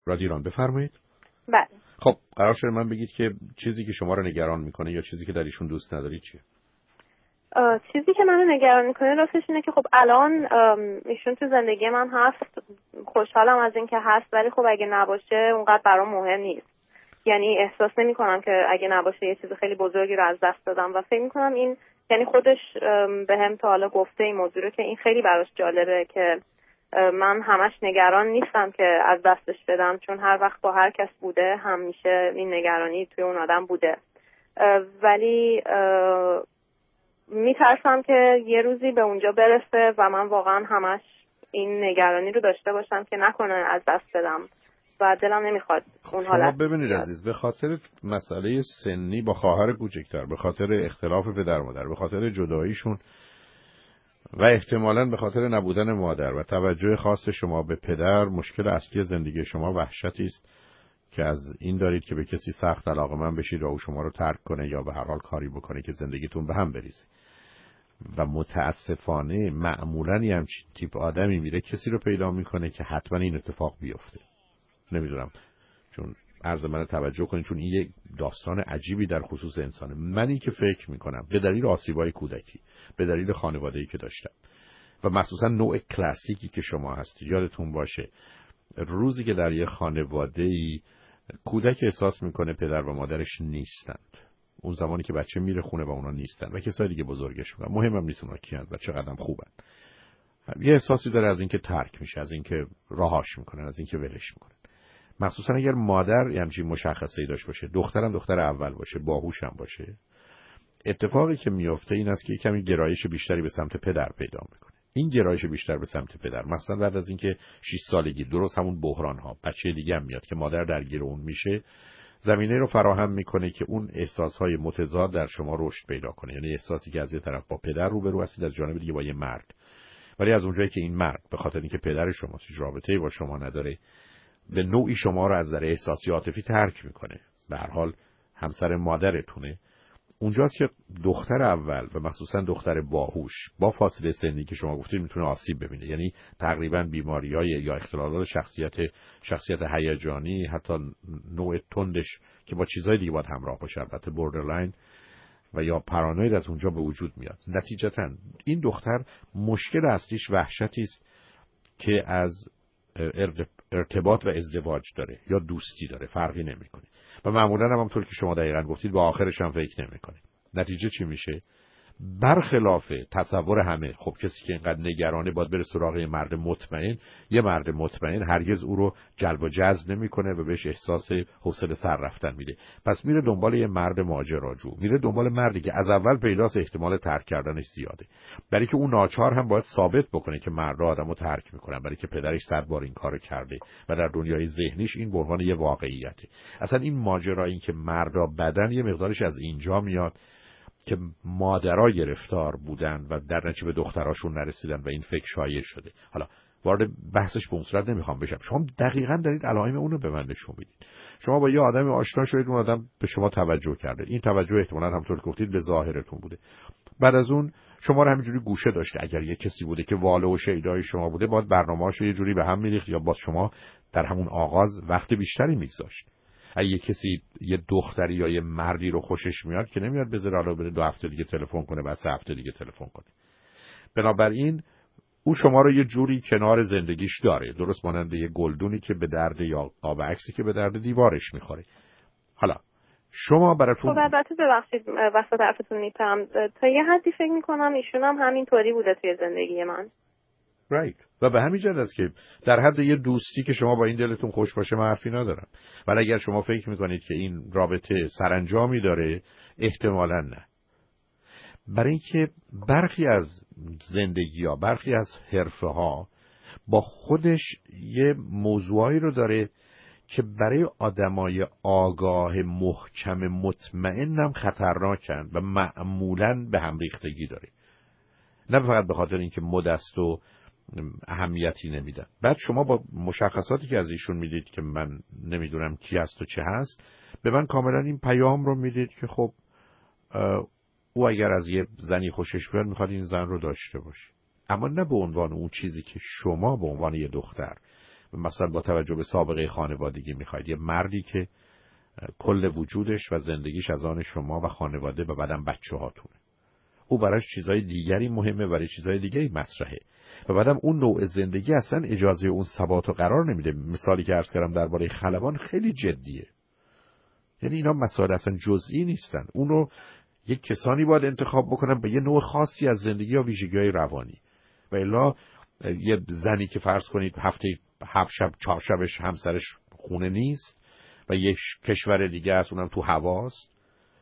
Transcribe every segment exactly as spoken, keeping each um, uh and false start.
رادیو ایران، بفرمایید. بله. خب قرار شده من بگید که چیزی که شما رو نگران میکنه یا چیزی که در ایشون دوست ندارید چیه؟ چیزی که منو نگران میکنه راستش اینه که خب الان ایشون تو زندگی من هست، خوشحالم از این که هست، ولی خب اگه نباشه اونقدر برام مهم نیست. یعنی احساس نمی کنم که اگه نباشه یه چیز خیلی بزرگی رو از دست دادم و فکر می کنم این، یعنی خودش به هم تا حالا گفته این موضوع رو که این خیلی براش جالبه که من همش نگران نیستم که از دستش بدم، چون هر وقت با هر کس بوده همیشه این نگرانی توی اون آدم بوده، ولی میترسم که یه روزی به اونجا برسه و من واقعا همش این نگرانی رو داشته باشم که نکنه از دست بدم و دلم نمیخواد اون حالت. شما ببینید عزیز، به خاطر مسئله سنی با خواهر کوچکتر، به خاطر اختلاف پدر مادر، به خاطر جداییشون و احتمالاً به خاطر نبودن مادر و توجه خاص شما به پدر، مشکل اصلی زندگی شما وحشتی است که از این دارید که به کسی سخت علاقه‌مند بشید و او شما رو ترک کنه یا به هر حال کاری بکنه که زندگیتون به هم بریزه. و متاسفانه معمولاً همچین تیپ آدمی میره کسی رو پیدا میکنه که حتما این اتفاق بیفته. نمیدونم، چون عرض من توجه کنید، چون این یک داستان عجیبی در خصوص انسانه. منی که فکر میکنم به دلیل آسیبای کودکی، به دلیل خانواده‌ای که داشتم و مخصوصا نوع کلاسیکی که شما هستید، یادتون باشه روزی که در یه خانواده‌ای کودک احساس میکنه پدر و مادرش نیستند، اون زمانی که بچه میره خونه و اونا نیستن و کسای دیگه بزرگش میکنن، مهمم نیست اونا کیان و چقدرم خوبن، یه احساسی داره از اینکه ترک میشه، از اینکه راهاش میکنن، از اینکه ولش میکنن. مخصوصا اگر مادر همچین مشخصه‌ای داشته باشه، دخترم دختر اول باشه، باهوشم باشه، اتفاقی که میفته این است که کمی گرایش بیشتری به سمت پدر پیدا میکنه. این گرایش بیشتر به سمت پدر، مثلا بعد از اینکه شش سالگی درست همون بحران ها بچه دیگه هم میاد که مادر درگیر اون میشه، زمینه رو فراهم میکنه که اون احساسهای متضاد در شما رشد پیدا کنه. یعنی احساسی که از یه طرف با پدر روبرو هستید، از جانب دیگه با یه مرد، ولی از اونجایی که این مرد به خاطر اینکه پدر شما هیچ رابطه‌ای با شما نداره، به نوعی شما رو از نظر احساسی عاطفی ترک میکنه، به هر حال همسر مادرتونه، اونجاست که دختر اول و مخصوصا دختر باهوش با فاصله سنی که شما گفتید میتونه آسیب ببینه. یعنی تقریبا بیماری‌های یا اختلالات شخصیت شخصیت هیجانی، حتی نوع تندش که با چیزهای دیگه باید همراه باشه، البته بوردرلاین و یا پارانوید از اونجا به وجود میاد. نتیجتا این دختر مشکل اصلیش وحشتی است که از ارتباط و ازدواج داره یا دوستی داره، فرقی نمیکنه و معمولا هم همونطور که شما دقیقاً گفتید با آخرش هم فکر نمیکنه. نتیجه چی میشه؟ برخلاف تصور همه، خب کسی که اینقدر نگرانه باید بره سراغ یه مرد مطمئن. یه مرد مطمئن هرگز او رو جلب و جذب نمیکنه و بهش احساس حوصله سر رفتن میده، پس میره دنبال یه مرد ماجراجو، میره دنبال مردی که از اول پیداست احتمال ترک کردنش زیاده، برای که اون ناچار هم باید ثابت بکنه که مرد آدمو ترک میکنن، برای که پدرش صد بار این کارو کرده و در دنیای ذهنیش این به عنوان یه واقعیته. اصلا این ماجرا، این که مردا بدن، یه مقدارش از اینجا میاد که مادرها گرفتار بودن و در نتیجه به دختراشون نرسیدن و این فکر شایع شده. حالا وارد بحثش به اون صورت نمیخوام بشم. شما دقیقاً دارید علائم اون رو به من نشون میدید. شما با یه آدمی آشنا شدید، اون آدم به شما توجه کرده، این توجه احتمالاً همونطور که گفتید به ظاهرتون بوده، بعد از اون شما رو همینجوری گوشه داشته. اگر یه کسی بوده که واله و شیدای شما بوده، باید برنامه‌هاشو یه جوری به هم میریخت یا با شما در همون آغاز وقت بیشتری میگذاشت. اگه کسی یه دختری یا یه مردی رو خوشش میاد که نمیاد بذاره حالا بره دو هفته دیگه تلفن کنه، بعد سه هفته دیگه تلفن کنه. بنابراین او شما رو یه جوری کنار زندگیش داره، درست مانند یه گلدونی که به درد یا آب عکسی که به درد دیوارش میخوره. حالا شما براتون خب البته ببخشید وسط حرفتون میپرم، تا یه حدی فکر میکنم ایشون هم همینطوری بوده توی زندگی من. رایت right. و به همین جهت است که در حد یه دوستی که شما با این دلتون خوش باشه من حرفی ندارم، ولی اگر شما فکر میکنید که این رابطه سرانجامی داره، احتمالاً نه. برای اینکه برخی از زندگی ها، برخی از حرفه ها با خودش یه موضوعی رو داره که برای آدمای آگاه محکم مطمئنم خطرناکن و معمولاً به هم ریختگی داره، نه فقط به خاطر اینکه مدست و اهمیتی نمیدن. بعد شما با مشخصاتی که از ایشون میدید که من نمیدونم کی هست و چه هست، به من کاملا این پیام رو میدید که خب او اگر از یه زنی خوشش بیاد میخواد این زن رو داشته باشه، اما نه به عنوان اون چیزی که شما به عنوان یه دختر مثلا با توجه به سابقه خانوادگی میخواید یه مردی که کل وجودش و زندگیش از آن شما و خانواده و بعدم بچه هاتونه. او برایش چیزای دیگری مهمه، برای چیزای دیگری مطرحه و بعدم اون نوع زندگی اصلا اجازه اون ثبات و قرار نمیده. مثالی که عرض کردم درباره خلبان خیلی جدیه. یعنی اینا مسائل اصلا جزئی نیستن. اونو یک کسانی باید انتخاب بکنن به یه نوع خاصی از زندگی یا ویژگی‌های روانی. و الا یه زنی که فرض کنید هفته هفت شب چهار شبش همسرش خونه نیست و یک کشور دیگه است، اونم تو هواست،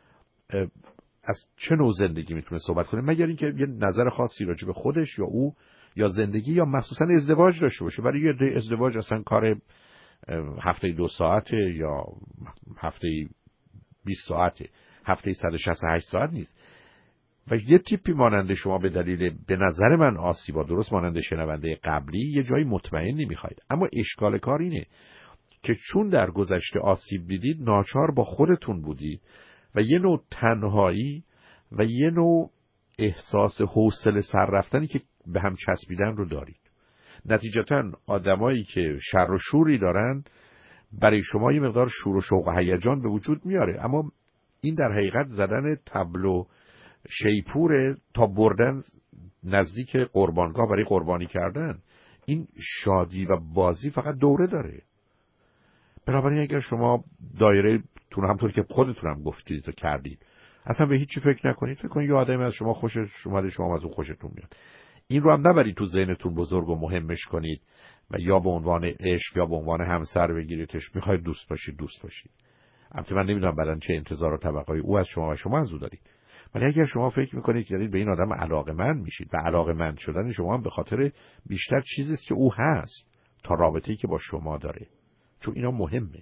از چه نوع زندگی میتونه صحبت کنه مگر اینکه یه نظر خاصی راجع به خودش یا او یا زندگی یا مخصوصا ازدواج داشته باشه. برای یه عده ازدواج اصلا کار هفته دو ساعته یا هفته بیست ساعته، هفته صد و شصت و هشت ساعت نیست. و یه تیپی ماننده شما به دلیل به نظر من آسیبا، درست ماننده شنونده قبلی، یه جایی مطمئن نمیخواید. اما اشکال کار اینه که چون در گذشته آسیب دیدید ناچار با خودتون بودید و یه نوع تنهایی و یه نوع احساس حوصله سر رفتنی که به هم چسبیدن رو دارید. نتیجتاً آدمایی که شر و شوری دارن برای شما یه مقدار شور و شوق و هیجان به وجود میاره، اما این در حقیقت زدن تبلو شیپور تا بردن نزدیک قربانگاه برای قربانی کردن. این شادی و بازی فقط دوره داره. بنابراین اگر شما دایره تون همطور که خودتونم گفتید و کردید اصلا به هیچی فکر نکنید، فکر کنید یه آدمی از شما خوشش اومده، شما از اون خوشتون میاد، این رو هم نبرید تو ذهنتون بزرگ و مهمش کنید و یا به عنوان عشق یا به عنوان همسر بگیریدش. میخواید دوست باشید دوست باشید. البته من نمیدونم بعدن چه انتظار و توقعی او از شما و شما از او دارید، ولی اگر شما فکر میکنید که دارید به این آدم علاقه‌مند میشید و علاقه‌مند شدن شما هم به خاطر بیشتر چیزی است که او هست تا رابطه‌ای که با شما داره، چون اینا مهمه،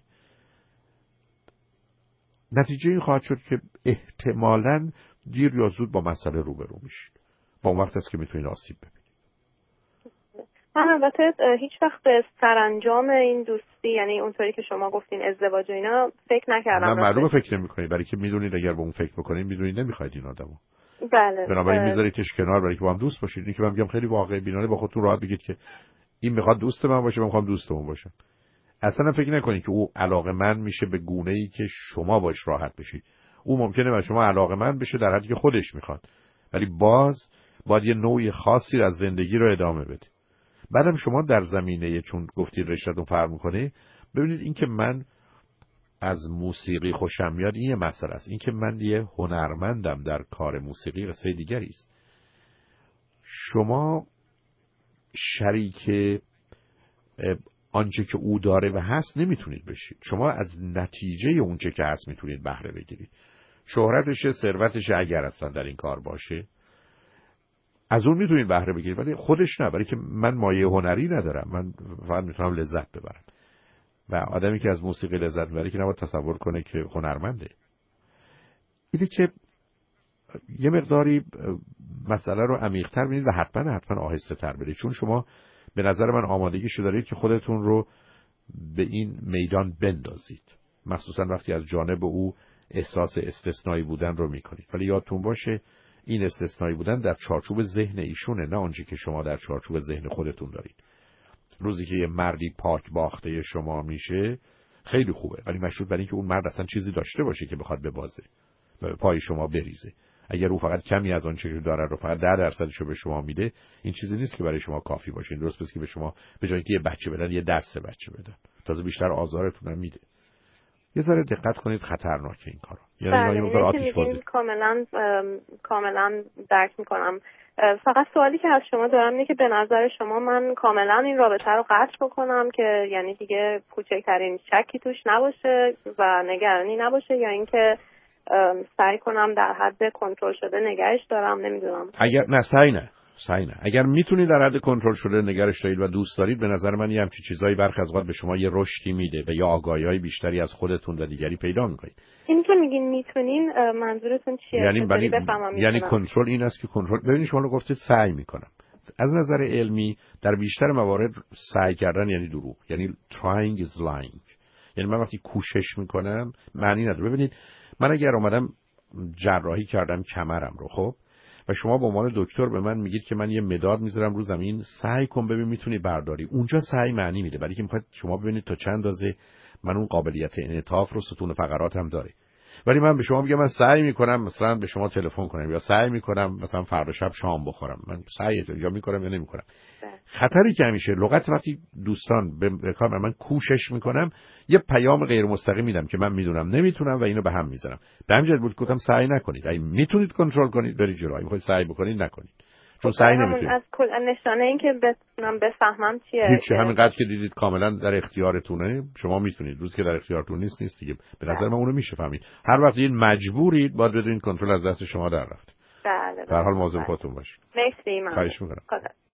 نتیجه این خواهد شد که احتمالاً دیر یا زود با مسئله روبرو میشید. با اون وقت است که میتونید آسیب ببینید. من البته هیچ وقت به سرانجام این دوستی، یعنی اونطوری که شما گفتین ازدواج و اینا، فکر نکردم. نه معلومه فکر نمی‌کنید، برای که میدونید اگر به اون فکر بکنید میدونید نمیخواید این آدمو. بله. بنابراین میذاریدش کنار برای که با هم دوست باشید. این که من میگم خیلی واقعی بینانه با خودتون راحت بگید که این میخواد دوست من باشه، من میخوام دوست اون باشم. اصلا فکر نکنید که او علاقه‌مند میشه به گونه‌ای که شما باش راحت بشید. او ممکنه به شما علاقه‌مند بشه در حدی که خودش میخواد، ولی باز باید یه نوعی خاصی از زندگی رو ادامه بده. بعدم شما در زمینه، چون گفتید رشته‌تون فرق می‌کنه، ببینید این که من از موسیقی خوشم میاد این یه مسئله است، این که من یه هنرمندم در کار موسیقی قصه دیگری است. شما شریک آنچه که او داره و هست نمیتونید بشید. شما از نتیجه اونچه که هست میتونید بهره بگیرید. شهرتشه، ثروتشه اگر اصلا در این کار باشه، از اون میتونید بهره بگیرید، ولی خودش نه. برای که من مایه هنری ندارم، من فقط میتونم لذت ببرم. و آدمی که از موسیقی لذت میبره که نباید تصور کنه که هنرمنده. اینه که یه مقداری مسئله رو عمیق‌تر ببینید و حتما حتما آهسته تر برید، چون شما به نظر من آمادگیشو دارید که خودتون رو به این میدان بندازید، مخصوصا وقتی از جانب او احساس استثنایی بودن رو میکنید. ولی یادتون باشه این استثنایی بودن در چارچوب ذهن ایشونه، نه آنچه که شما در چارچوب ذهن خودتون دارید. روزی که یه مردی پاک باخته شما میشه خیلی خوبه، ولی مشروط بر این که اون مرد اصلا چیزی داشته باشه که بخواد ببازه و پای شما بریزه. اگر او فقط کمی از آن چیزی که داره رو فقط ده درصدشو به شما میده، این چیزی نیست که برای شما کافی باشه. این درست نیست که به شما به جای اینکه یه بچه بدن یه دسته بچه بدن، تازه بیشتر آزارتون هم میده. یه ذره دقت کنید، خطرناکه این کارا. یعنی اینا یه مقدار آتش بازی. کاملا کاملا درک میکنم. فقط سوالی که از شما دارم اینه که به نظر شما من کاملا این رابطه رو قطع بکنم که یعنی دیگه کوچکترین شکی توش نباشه و نگرانی نباشه، یا اینکه سعی کنم در حد کنترل شده نگرش دارم؟ نمیدونم. اگر نه سعی نه سعی نه اگر میتونید در حد کنترل شده نگرش دارید و دوست دارید، به نظر من یه همچین چیزایی برخی از اوقات به شما یه رشدی میده و یا آگاهی‌های بیشتری از خودتون و دیگری پیدا میکنید. این که میگین میتونین، منظورتون چیه؟ یعنی بلی... یعنی کنترل این است که کنترل، ببینید شما رو گفتید سعی میکنم. از نظر علمی در بیشتر موارد سعی کردن یعنی دروغ، یعنی trying is lying. یعنی من وقتی کوشش میکنم معنی نداره. ببینید من اگر اومدم جراحی کردم کمرم رو، خب و شما به عنوان دکتر به من میگید که من یه مداد میذارم رو زمین، سعی کن ببین میتونی برداری. اونجا سعی معنی میده، برای که میخواد شما ببینید تا چند اندازه من اون قابلیت انعطاف رو، ستون فقرات هم داره. ولی من به شما میگم من سعی میکنم مثلا به شما تلفن کنم یا سعی میکنم مثلا فردا شب شام بخورم، من سعی یا میکنم یا نمیکنم. خطری که همیشه لغت وقتی دوستان به کار من کوشش میکنم، یه پیام غیر مستقیم میدم که من میدونم نمیتونم و اینو به هم میذارم. به همین جهت بود گفتم سعی نکنید، اگه میتونید کنترل کنید برید جلو، اگه میخواید سعی بکنید نکنید، چون سعی نمیتونید. از کل نشانه این که بتونم بفهمم چیه؟ هیچ، همینقدر که دیدید کاملا در اختیارتونه، شما میتونید. روز که در اختیارتون نیست نیست دیگه. به نظر من اونو میشه فهمید. هر وقت این مجبورید باید بدونید کنترل از دست شما در رفت. بله. به هر حال مواظب خودتون باشید. مرسی. من خواهش میکنم.